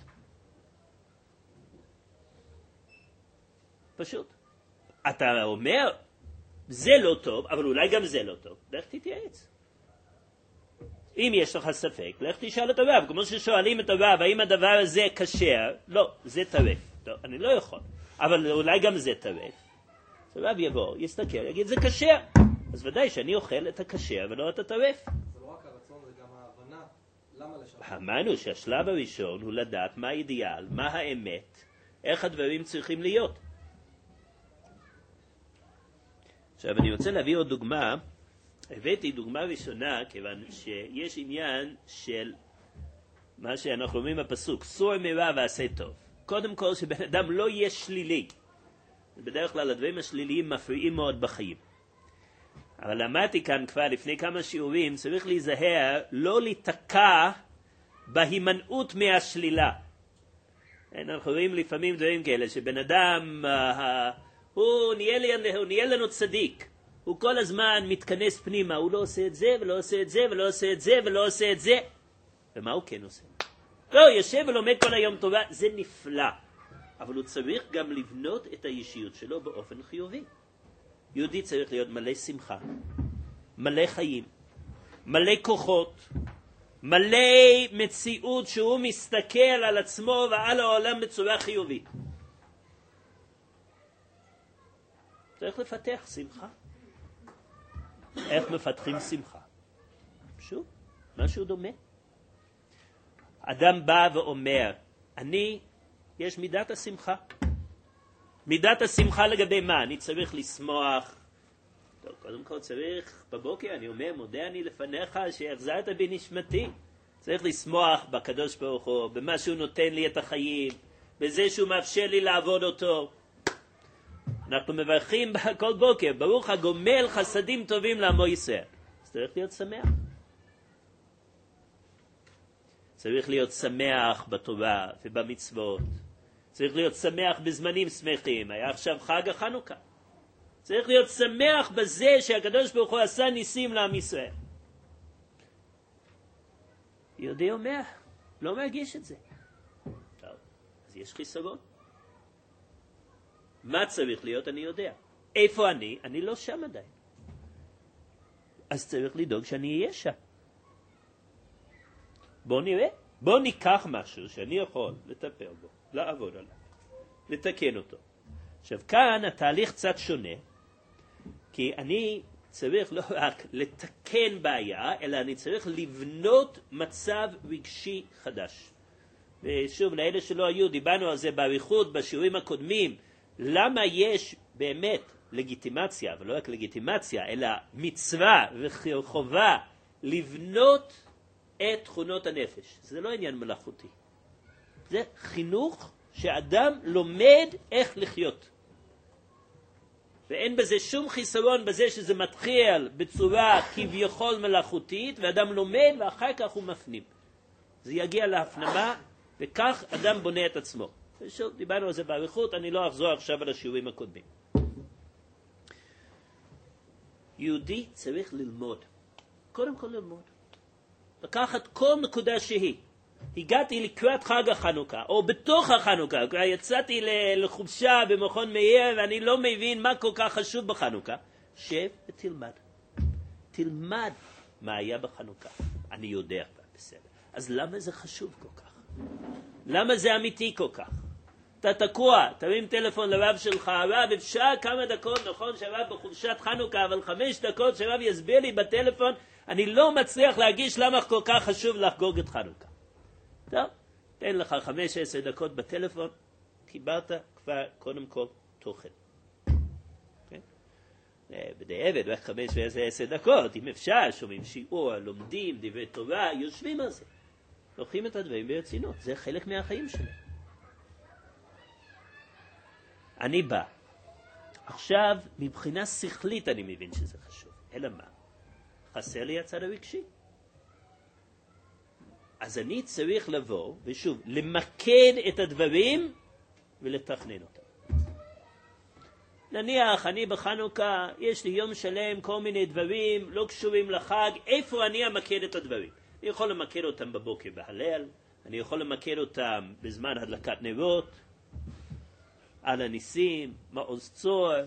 Speaker 1: פשוט. אתה אומר, זה לא טוב, אבל אולי גם זה לא טוב. לך תתייעץ. אם יש לך ספק, לך תשאל את הרב. כמו ששואלים את הרב, האם הדבר הזה כשר? לא, זה טרף. טוב, אני לא יכול. אבל אולי גם זה טרף. הרב יבוא, יסתכל, יגיד, זה כשר. אז ודאי שאני אוכל את הכשר ולא את הטרף.
Speaker 2: זה לא רק הרצון, זה גם ההבנה. למה לשנות?
Speaker 1: אמרנו שהשלב הראשון הוא לדעת מה האידיאל, מה האמת, איך הדברים צריכים להיות. עכשיו אני רוצה להביא עוד דוגמה. הבאתי דוגמה ראשונה כיוון שיש עניין של מה שאנחנו אומרים בפסוק, סור מרע ועשה טוב. קודם כל שבן אדם לא יהיה שלילי. בדרך כלל הדברים השליליים מפריעים מאוד בחיים. אבל למדתי כאן כבר לפני כמה שיעורים, צריך להיזהר לא להתקע בהימנעות מהשלילה. אנחנו רואים לפעמים דברים כאלה, שבן אדם, הוא נהיה לנו צדיק. הוא כל הזמן מתכנס פנימה, הוא לא עושה את זה ולא עושה את זה ולא עושה את זה ולא עושה את זה. ומה הוא כן עושה? לא, יושב ולומד כל היום תורה, זה נפלא. אבל הוא צריך גם לבנות את האישיות שלו באופן חיובי. יהודי צריך להיות מלא שמחה, מלא חיים, מלא כוחות, מלא מציאות שהוא מסתכל על עצמו ועל העולם בצורה חיובית. צריך לפתח שמחה. איך מפתחים שמחה? שוב, משהו דומה. אדם בא ואומר, אני, יש מידת השמחה. מידת השמחה לגבי מה? אני צריך לשמוח. טוב, קודם כל צריך, בבוקר אני אומר, מודה אני לפניך שהחזרת בי נשמתי. צריך לשמוח בקדוש ברוך הוא, במה שהוא נותן לי את החיים, בזה שהוא מאפשר לי לעבוד אותו. אנחנו מברכים כל בוקר, ברוך הגומל חסדים טובים לעמו ישראל. אז צריך להיות שמח. צריך להיות שמח בתורה ובמצוות. צריך להיות שמח בזמנים שמחים. היה עכשיו חג החנוכה. צריך להיות שמח בזה שהקדוש ברוך הוא עשה ניסים לעם ישראל. יהודי אומר, לא מרגיש את זה. טוב, אז יש חיסרון. מה צריך להיות אני יודע. איפה אני? אני לא שם עדיין. אז צריך לדאוג שאני אהיה שם. בוא נראה. בוא ניקח משהו שאני יכול לטפל בו, לעבוד עליו, לתקן אותו. עכשיו כאן התהליך קצת שונה, כי אני צריך לא רק לתקן בעיה, אלא אני צריך לבנות מצב רגשי חדש. ושוב, לאלה שלא היו, דיברנו על זה בעריכות בשיעורים הקודמים, למה יש באמת לגיטימציה, ולא רק לגיטימציה, אלא מצווה וחובה לבנות את תכונות הנפש. זה לא עניין מלאכותי. זה חינוך שאדם לומד איך לחיות. ואין בזה שום חיסרון בזה שזה מתחיל בצורה כביכול מלאכותית, ואדם לומד ואחר כך הוא מפנים. זה יגיע להפנמה, וכך אדם בונה את עצמו. ושוב, דיברנו על זה בעריכות, אני לא אחזור עכשיו על השיעורים הקודמים. יהודי צריך ללמוד. קודם כל ללמוד. לקחת כל נקודה שהיא. הגעתי לקראת חג החנוכה, או בתוך החנוכה, כבר יצאתי לחופשה במכון מאיר, ואני לא מבין מה כל כך חשוב בחנוכה. שב ותלמד. תלמד מה היה בחנוכה. אני יודע כבר, בסדר. אז למה זה חשוב כל כך? למה זה אמיתי כל כך? אתה תקוע, תרים טלפון לרב שלך, הרב אפשר כמה דקות, נכון שהרב בחופשת חנוכה, אבל חמש דקות שהרב יסביר לי בטלפון, אני לא מצליח להגיש למה כל כך חשוב לחגוג את חנוכה. טוב, תן לך חמש עשר דקות בטלפון, קיבלת כבר קודם כל התוכן. כן? בדי עבד, רק חמש ועשר עשר דקות, אם אפשר, שומעים שיעור, לומדים, דברי תורה, יושבים על זה. לוקחים את הדברים ברצינות, זה חלק מהחיים שלהם. אני בא. עכשיו, מבחינה שכלית אני מבין שזה חשוב. אלא מה? חסר לי הצד הרגשי. אז אני צריך לבוא, ושוב, למקד את הדברים ולתכנן אותם. נניח, אני בחנוכה, יש לי יום שלם, כל מיני דברים, לא קשורים לחג, איפה אני אמקד את הדברים? אני יכול למקד אותם בבוקר בהלל, אני יכול למקד אותם בזמן הדלקת נרות, על הניסים, מעוז צור.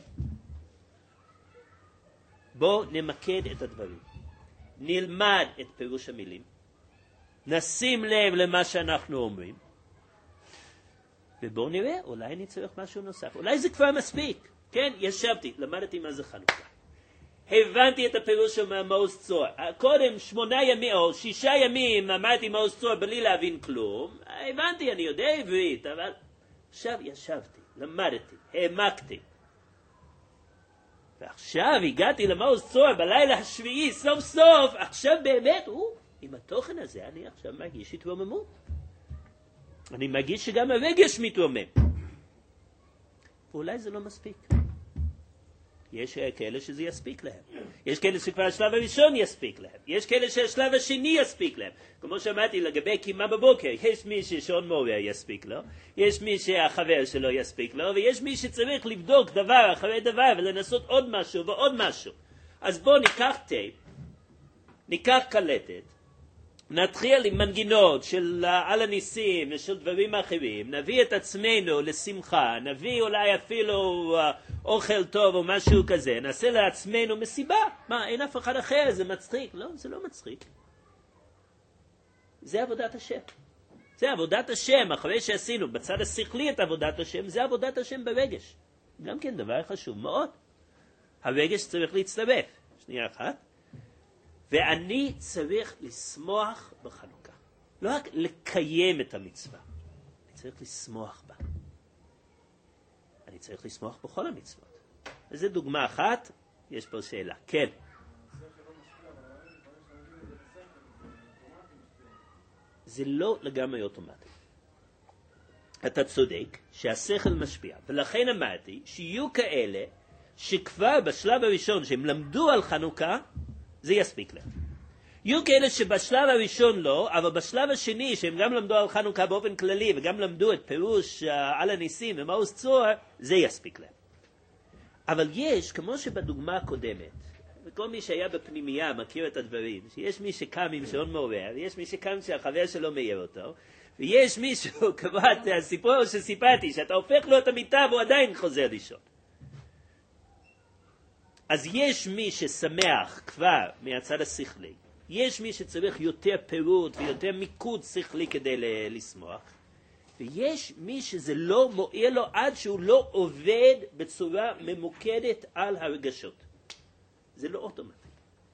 Speaker 1: בואו נמקד את הדברים. נלמד את פירוש המילים. נשים לב למה שאנחנו אומרים. ובואו נראה, אולי אני צריך משהו נוסף. אולי זה כבר מספיק. כן, ישבתי, למדתי מה זה חנוכה. הבנתי את הפירוש של מעוז צור. קודם שמונה ימים או שישה ימים אמרתי מעוז צור בלי להבין כלום. הבנתי, אני יודע עברית, אבל עכשיו ישבתי, למדתי, העמקתי. ועכשיו הגעתי למעוז צור בלילה השביעי, סוף סוף, עכשיו באמת, הוא, עם התוכן הזה אני עכשיו מרגיש התרוממות. אני מרגיש שגם הרגש מתרומם. ואולי זה לא מספיק. יש כאלה שזה יספיק להם. יש כאלה שכבר השלב הראשון יספיק להם. יש כאלה שהשלב השני יספיק להם. כמו שאמרתי לגבי קימה בבוקר, יש מי ששעון מעורר יספיק לו, יש מי שהחבר שלו יספיק לו, ויש מי שצריך לבדוק דבר אחרי דבר ולנסות עוד משהו ועוד משהו. אז בואו ניקח טייפ, ניקח קלטת, נתחיל עם מנגינות של על הניסים ושל דברים אחרים, נביא את עצמנו לשמחה, נביא אולי אפילו אוכל טוב או משהו כזה, נעשה לעצמנו מסיבה. מה, אין אף אחד אחר, זה מצחיק? לא, זה לא מצחיק. זה עבודת השם. זה עבודת השם, אחרי שעשינו בצד השכלי את עבודת השם, זה עבודת השם ברגש. גם כן דבר חשוב מאוד. הרגש צריך להצטרף. שנייה אחת. ואני צריך לשמוח בחנוכה. לא רק לקיים את המצווה, אני צריך לשמוח בה. אני צריך לשמוח בכל המצוות. וזו דוגמה אחת, יש פה שאלה. כן. זה לא לגמרי אוטומטי. אתה צודק שהשכל משפיע, ולכן אמרתי שיהיו כאלה שכבר בשלב הראשון שהם למדו על חנוכה, זה יספיק להם. יהיו כאלה שבשלב הראשון לא, אבל בשלב השני שהם גם למדו על חנוכה באופן כללי וגם למדו את פירוש uh, על הניסים ומעוז צור, זה יספיק להם. אבל יש, כמו שבדוגמה הקודמת, וכל מי שהיה בפנימייה מכיר את הדברים, שיש מי שקם עם שעון מעורר, ויש מי שקם שהחבר שלו מעיר אותו, ויש מישהו, כמו הסיפור שסיפרתי, שאתה הופך לו את המיטה והוא עדיין חוזר לישון. אז יש מי ששמח כבר מהצד השכלי, יש מי שצריך יותר פירוט ויותר מיקוד שכלי כדי לשמוח, ויש מי שזה לא מועיל לו עד שהוא לא עובד בצורה ממוקדת על הרגשות. זה לא אוטומטי.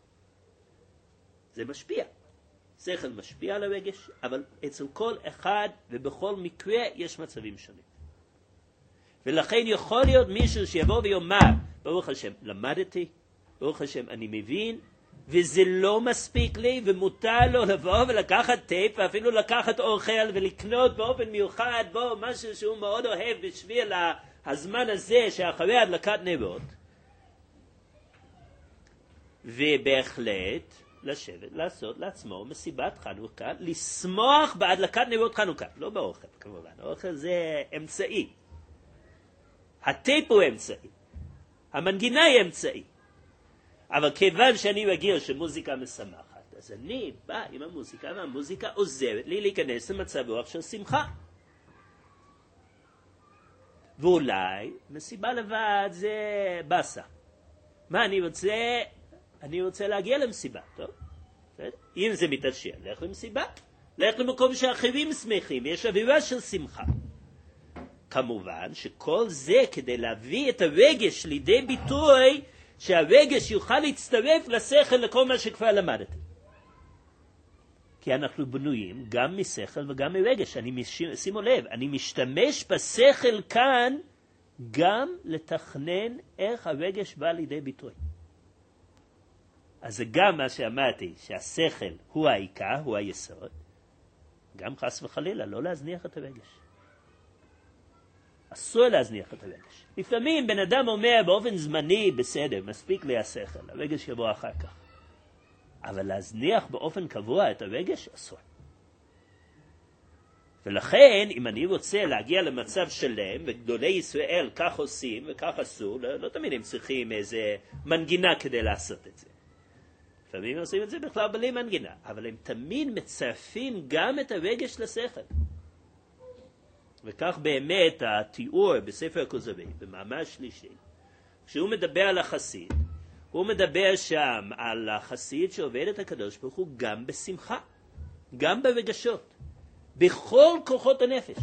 Speaker 1: זה משפיע. שכל משפיע על הרגש, אבל אצל כל אחד ובכל מקרה יש מצבים שונים. ולכן יכול להיות מישהו שיבוא ויאמר, ברוך השם, למדתי, ברוך השם, אני מבין, וזה לא מספיק לי, ומותר לו לבוא ולקחת טייפ, ואפילו לקחת אוכל ולקנות באופן מיוחד, בו משהו שהוא מאוד אוהב בשביל הזמן הזה שאחרי הדלקת נרות. ובהחלט לשבת, לעשות לעצמו מסיבת חנוכה, לשמוח בהדלקת נרות חנוכה, לא באוכל כמובן, האוכל זה אמצעי. הטייפ הוא אמצעי. המנגינה היא אמצעי. אבל כיוון שאני רגיל שמוזיקה משמחת, אז אני בא עם המוזיקה, והמוזיקה עוזרת לי להיכנס למצב רוח של שמחה. ואולי מסיבה לבד זה בסה. מה אני רוצה? אני רוצה להגיע למסיבה, טוב? אם זה מתאפשר, לך למסיבה. לך למקום שאחרים שמחים, יש אווירה של שמחה. כמובן שכל זה כדי להביא את הרגש לידי ביטוי, שהרגש יוכל להצטרף לשכל לכל מה שכבר למדתי. כי אנחנו בנויים גם משכל וגם מרגש. אני מש... שימו לב, אני משתמש בשכל כאן גם לתכנן איך הרגש בא לידי ביטוי. אז זה גם מה שאמרתי, שהשכל הוא העיקר, הוא היסוד, גם חס וחלילה, לא להזניח את הרגש. אסור להזניח את הרגש. לפעמים בן אדם אומר באופן זמני, בסדר, מספיק לי השכל, הרגש יבוא אחר כך. אבל להזניח באופן קבוע את הרגש, אסור. ולכן, אם אני רוצה להגיע למצב שלם, וגדולי ישראל כך עושים וכך עשו, לא, לא תמיד הם צריכים איזה מנגינה כדי לעשות את זה. לפעמים עושים את זה בכלל בלי מנגינה, אבל הם תמיד מצרפים גם את הרגש לשכל. וכך באמת התיאור בספר הכוזרי, במאמר שלישי, כשהוא מדבר על החסיד, הוא מדבר שם על החסיד שעובד את הקדוש ברוך הוא גם בשמחה, גם ברגשות, בכל כוחות הנפש.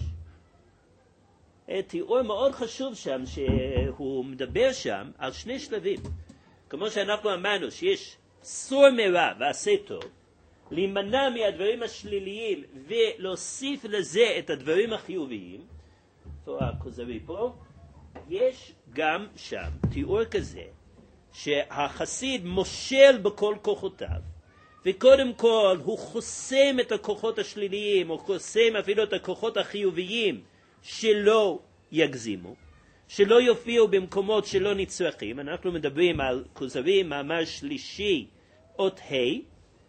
Speaker 1: תיאור מאוד חשוב שם, שהוא מדבר שם על שני שלבים. כמו שאנחנו אמרנו שיש סור מרע ועשה טוב, להימנע מהדברים השליליים ולהוסיף לזה את הדברים החיוביים, פה הכוזרי פה, יש גם שם תיאור כזה, שהחסיד מושל בכל כוחותיו, וקודם כל הוא חוסם את הכוחות השליליים, הוא חוסם אפילו את הכוחות החיוביים שלא יגזימו, שלא יופיעו במקומות שלא נצרכים. אנחנו מדברים על כוזרי, מאמר שלישי, אות ה'.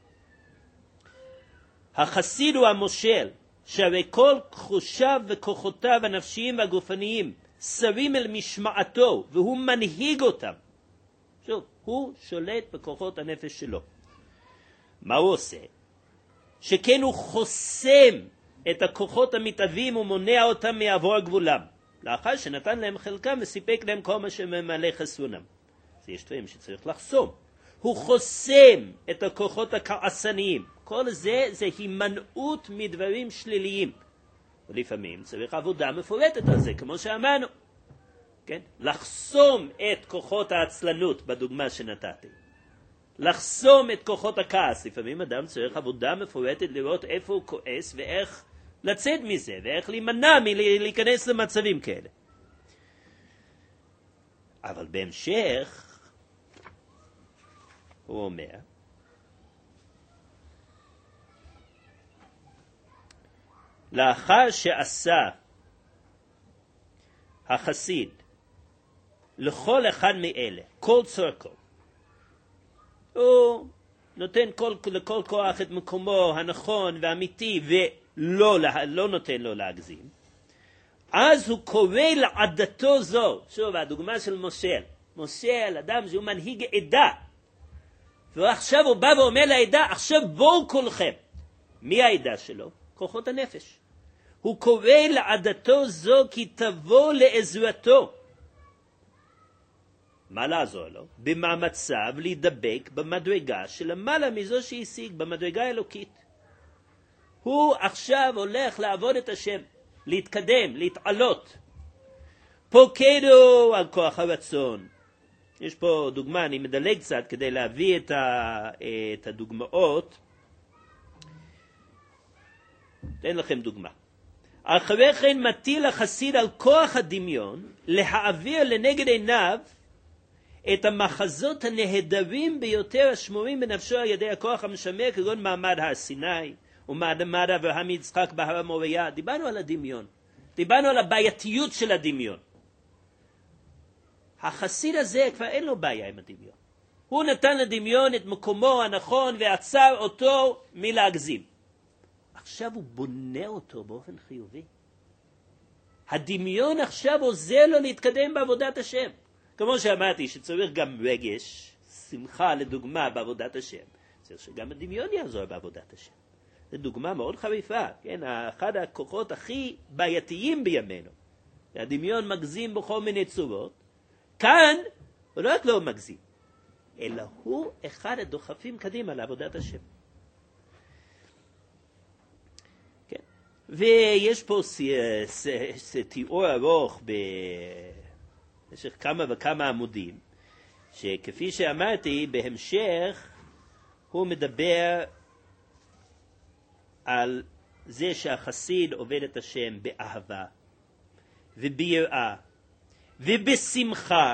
Speaker 1: החסיד הוא המושל, שהרי כל חושיו וכוחותיו הנפשיים והגופניים שרים אל משמעתו, והוא מנהיג אותם. שוב, הוא שולט בכוחות הנפש שלו. מה הוא עושה? שכן הוא חוסם את הכוחות המתאבים ומונע אותם מעבור גבולם, לאחר שנתן להם חלקם וסיפק להם כל מה שממלא חסרונם. אז יש דברים שצריך לחסום. הוא חוסם את הכוחות הכעסניים. כל זה זה הימנעות מדברים שליליים. ולפעמים צריך עבודה מפורטת על זה, כמו שאמרנו. כן? לחסום את כוחות העצלנות בדוגמה שנתתי. לחסום את כוחות הכעס. לפעמים אדם צריך עבודה מפורטת לראות איפה הוא כועס ואיך לצאת מזה, ואיך להימנע מלהיכנס למצבים כאלה. אבל בהמשך, הוא אומר, לאחר שעשה החסיד לכל אחד מאלה, כל צורכו, הוא נותן כל, לכל כוח את מקומו הנכון והאמיתי ולא לא נותן לו להגזים, אז הוא קורא לעדתו זו. שוב, הדוגמה של מושל. מושל, אדם שהוא מנהיג עדה. ועכשיו הוא בא ואומר לעדה, עכשיו בואו כולכם. מי העדה שלו? כוחות הנפש. הוא קורא לעדתו זו כי תבוא לעזרתו. מה לעזור לו? במאמציו להידבק במדרגה שלמעלה מזו שהשיג, במדרגה האלוקית. הוא עכשיו הולך לעבוד את השם, להתקדם, להתעלות. פוקדו על כוח הרצון. יש פה דוגמה, אני מדלג קצת כדי להביא את, ה, את הדוגמאות. תן לכם דוגמה. אחרי כן מטיל החסיד על כוח הדמיון להעביר לנגד עיניו את המחזות הנהדרים ביותר השמורים בנפשו על ידי הכוח המשמר, כגון מעמד הר סיני ומעמד אברהם יצחק בהר המוריה. דיברנו על הדמיון, דיברנו על הבעייתיות של הדמיון. החסיד הזה כבר אין לו בעיה עם הדמיון. הוא נתן לדמיון את מקומו הנכון ועצר אותו מלהגזים. עכשיו הוא בונה אותו באופן חיובי. הדמיון עכשיו עוזר לו להתקדם בעבודת השם. כמו שאמרתי שצריך גם רגש, שמחה לדוגמה בעבודת השם. צריך שגם הדמיון יעזור בעבודת השם. זו דוגמה מאוד חריפה. כן? אחד הכוחות הכי בעייתיים בימינו. הדמיון מגזים בכל מיני צורות. כאן הוא לא רק לא מגזים, אלא הוא אחד הדוחפים קדימה לעבודת השם. כן? ויש פה תיאור ארוך במשך כמה וכמה עמודים, שכפי שאמרתי, בהמשך הוא מדבר על זה שהחסיד עובד את השם באהבה וביראה, ובשמחה.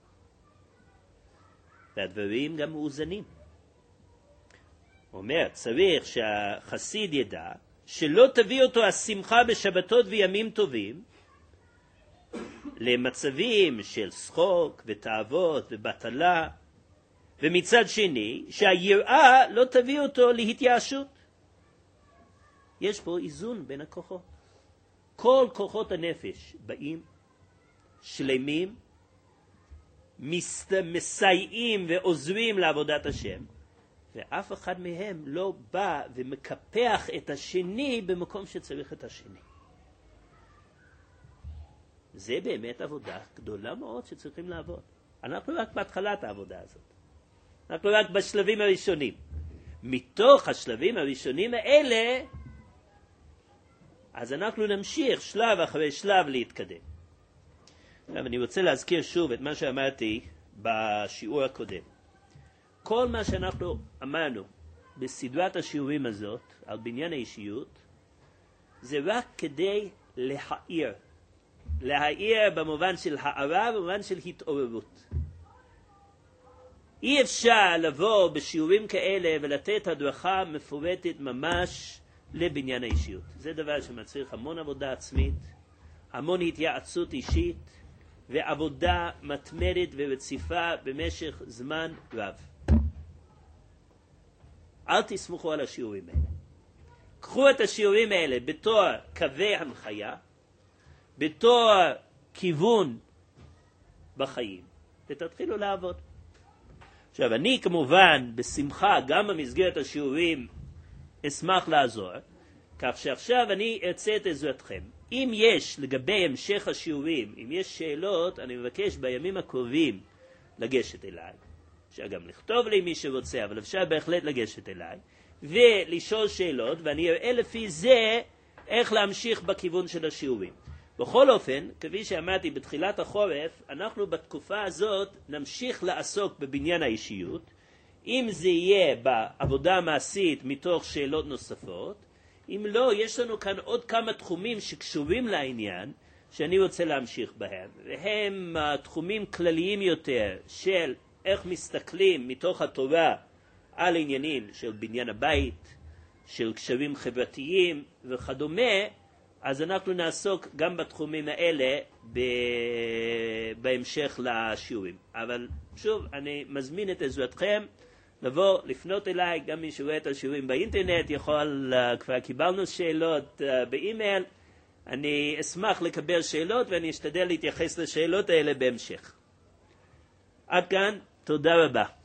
Speaker 1: והדברים גם מאוזנים. הוא אומר, צריך שהחסיד ידע שלא תביא אותו השמחה בשבתות וימים טובים למצבים של שחוק ותאוות ובטלה, ומצד שני שהיראה לא תביא אותו להתייאשות. יש פה איזון בין הכוחות. כל כוחות הנפש באים שלמים, מסייעים ועוזרים לעבודת השם, ואף אחד מהם לא בא ומקפח את השני במקום שצריך את השני. זה באמת עבודה גדולה מאוד שצריכים לעבוד. אנחנו רק בהתחלת העבודה הזאת. אנחנו רק בשלבים הראשונים. מתוך השלבים הראשונים האלה, אז אנחנו נמשיך שלב אחרי שלב להתקדם. עכשיו אני רוצה להזכיר שוב את מה שאמרתי בשיעור הקודם. כל מה שאנחנו אמרנו בסדרת השיעורים הזאת על בניין האישיות, זה רק כדי להעיר. להעיר במובן של הערה, במובן של התעוררות. אי אפשר לבוא בשיעורים כאלה ולתת הדרכה מפורטת ממש לבניין האישיות. זה דבר שמצריך המון עבודה עצמית, המון התייעצות אישית, ועבודה מתמדת ורציפה במשך זמן רב. אל תסמכו על השיעורים האלה. קחו את השיעורים האלה בתור קווי הנחיה, בתור כיוון בחיים, ותתחילו לעבוד. עכשיו, אני כמובן בשמחה, גם במסגרת השיעורים, אשמח לעזור, כך שעכשיו אני ארצה את עזרתכם. אם יש לגבי המשך השיעורים, אם יש שאלות, אני מבקש בימים הקרובים לגשת אליי. אפשר גם לכתוב לי מי שרוצה, אבל אפשר בהחלט לגשת אליי, ולשאול שאלות, ואני אראה לפי זה איך להמשיך בכיוון של השיעורים. בכל אופן, כפי שאמרתי בתחילת החורף, אנחנו בתקופה הזאת נמשיך לעסוק בבניין האישיות, אם זה יהיה בעבודה המעשית מתוך שאלות נוספות, אם לא, יש לנו כאן עוד כמה תחומים שקשורים לעניין, שאני רוצה להמשיך בהם, והם תחומים כלליים יותר של איך מסתכלים מתוך התורה על עניינים של בניין הבית, של קשרים חברתיים וכדומה, אז אנחנו נעסוק גם בתחומים האלה בהמשך לשיעורים. אבל שוב, אני מזמין את עזרתכם לבוא, לפנות אליי, גם מי שרואה את השיעורים באינטרנט יכול, כבר קיבלנו שאלות באימייל, אני אשמח לקבל שאלות ואני אשתדל להתייחס לשאלות האלה בהמשך. עד כאן, תודה רבה.